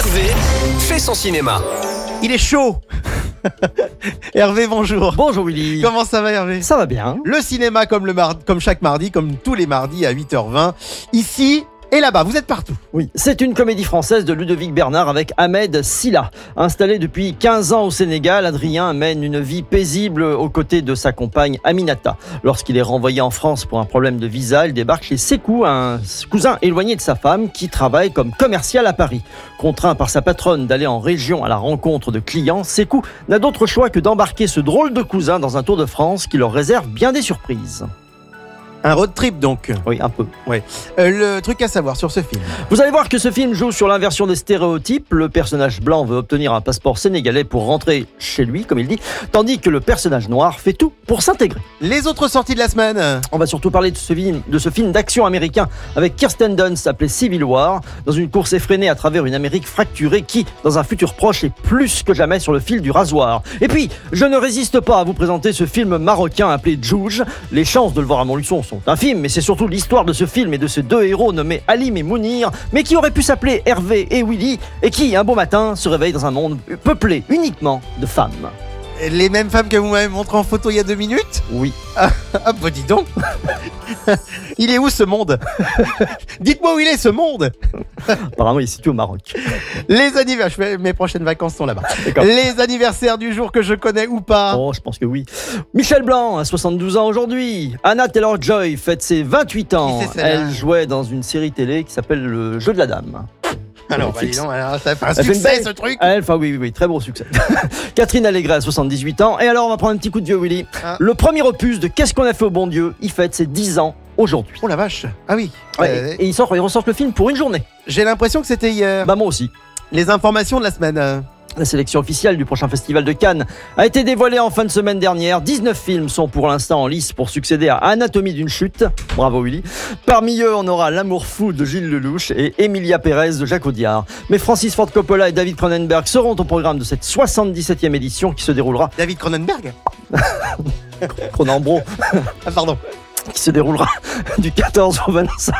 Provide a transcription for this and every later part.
Hervé fait son cinéma. Il est chaud. Hervé, bonjour. Bonjour Willy. Comment ça va, Hervé? Ça va bien. Le cinéma comme chaque mardi, comme tous les mardis à 8h20, ici et là-bas. Vous êtes partout. Oui, c'est une comédie française de Ludovic Bernard avec Ahmed Silla. Installé depuis 15 ans au Sénégal, Adrien mène une vie paisible aux côtés de sa compagne Aminata. Lorsqu'il est renvoyé en France pour un problème de visa, il débarque chez Sékou, un cousin éloigné de sa femme qui travaille comme commercial à Paris. Contraint par sa patronne d'aller en région à la rencontre de clients, Sékou n'a d'autre choix que d'embarquer ce drôle de cousin dans un tour de France qui leur réserve bien des surprises. Un road trip donc. Oui, un peu. Ouais. Le truc à savoir sur ce film. Vous allez voir que ce film joue sur l'inversion des stéréotypes. Le personnage blanc veut obtenir un passeport sénégalais pour rentrer chez lui, comme il dit, tandis que le personnage noir fait tout pour s'intégrer. Les autres sorties de la semaine. On va surtout parler de ce film d'action américain avec Kirsten Dunst appelé Civil War, dans une course effrénée à travers une Amérique fracturée qui, dans un futur proche, est plus que jamais sur le fil du rasoir. Et puis, je ne résiste pas à vous présenter ce film marocain appelé Djouj. Les chances de le voir à Montluçon sont infimes, mais c'est surtout l'histoire de ce film et de ces deux héros nommés Halim et Mounir, mais qui auraient pu s'appeler Hervé et Willy, et qui, un beau matin, se réveillent dans un monde peuplé uniquement de femmes. Les mêmes femmes que vous m'avez montré en photo il y a 2 minutes? Oui. Ah bah dis donc. Il est où ce monde? Dites-moi où il est ce monde. Apparemment il est situé au Maroc. Les anniversaires, mes prochaines vacances sont là-bas. D'accord. Les anniversaires du jour que je connais ou pas? Oh, je pense que oui. Michel Blanc a 72 ans aujourd'hui. Anna Taylor-Joy fête ses 28 ans. Qui c'est celle-là? Elle jouait dans une série télé qui s'appelle Le Jeu de la Dame. Alors, bah, dis donc, ça fait un succès ce truc. Enfin oui, très beau succès. Catherine Allégret a 78 ans. Et alors, on va prendre un petit coup de vieux, Willy. Ah. Le premier opus de Qu'est-ce qu'on a fait au bon Dieu, il fête ses 10 ans aujourd'hui. Oh la vache. Ah oui. Ouais, et ils ressortent le film pour une journée. J'ai l'impression que c'était hier. Bah moi aussi. Les informations de la semaine. La sélection officielle du prochain festival de Cannes a été dévoilée en fin de semaine dernière. 19 films sont pour l'instant en lice pour succéder à Anatomie d'une chute. Bravo Willy. Parmi eux, on aura L'amour fou de Gilles Lelouch et Emilia Pérez de Jacques Audiard. Mais Francis Ford Coppola et David Cronenberg seront au programme de cette 77e édition qui se déroulera... David Cronenberg. Cronenbro. Ah pardon. Qui se déroulera du 14 au 25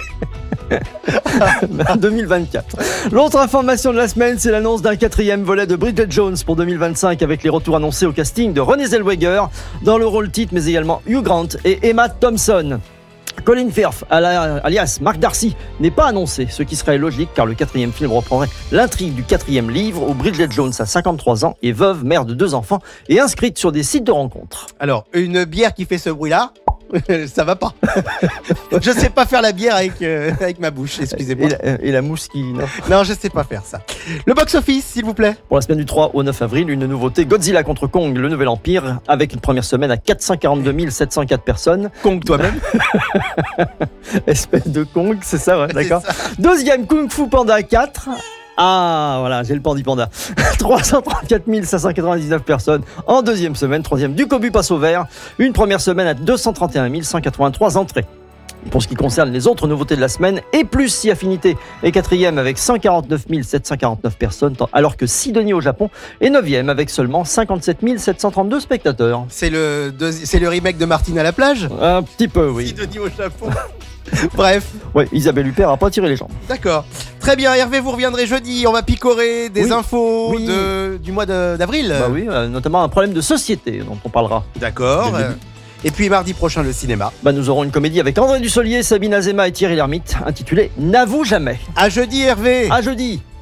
2024. L'autre information de la semaine, c'est l'annonce d'un 4e volet de Bridget Jones pour 2025 avec les retours annoncés au casting de Renée Zellweger dans le rôle titre, mais également Hugh Grant et Emma Thompson. Colin Firth, alias Mark Darcy, n'est pas annoncé, ce qui serait logique car le 4e film reprendrait l'intrigue du 4e livre où Bridget Jones a 53 ans, est veuve, mère de 2 enfants et inscrite sur des sites de rencontres. Alors, une bière qui fait ce bruit-là, ça va pas. Je sais pas faire la bière avec ma bouche, excusez-moi. Et la mousse qui... Non, je sais pas faire ça. Le box-office, s'il vous plaît. Pour la semaine du 3 au 9 avril, une nouveauté, Godzilla contre Kong, le nouvel empire, avec une première semaine à 442 704 personnes. Kong toi-même. Espèce de Kong, c'est ça, ouais, d'accord. Deuxième, Kung Fu Panda 4. Ah, voilà, j'ai le Pandi Panda. 334 599 personnes en deuxième semaine. Troisième, Du Cobu passe au vert. Une première semaine à 231 183 entrées. Pour ce qui concerne les autres nouveautés de la semaine, Et plus si Affinité est 4e avec 149 749 personnes, alors que Sidonie au Japon est 9e avec seulement 57 732 spectateurs. C'est le remake de Martine à la plage? Un petit peu, oui. Sidonie au Japon. Bref. Oui, Isabelle Huppert a pas tiré les jambes. D'accord. Très bien, Hervé, vous reviendrez jeudi. On va picorer des infos du mois d'avril. Bah oui, notamment un problème de société dont on parlera. D'accord. Et puis mardi prochain, le cinéma. Bah, nous aurons une comédie avec André Dussolier, Sabine Azéma et Thierry Lhermitte, intitulée N'avoue jamais. À jeudi, Hervé. À jeudi.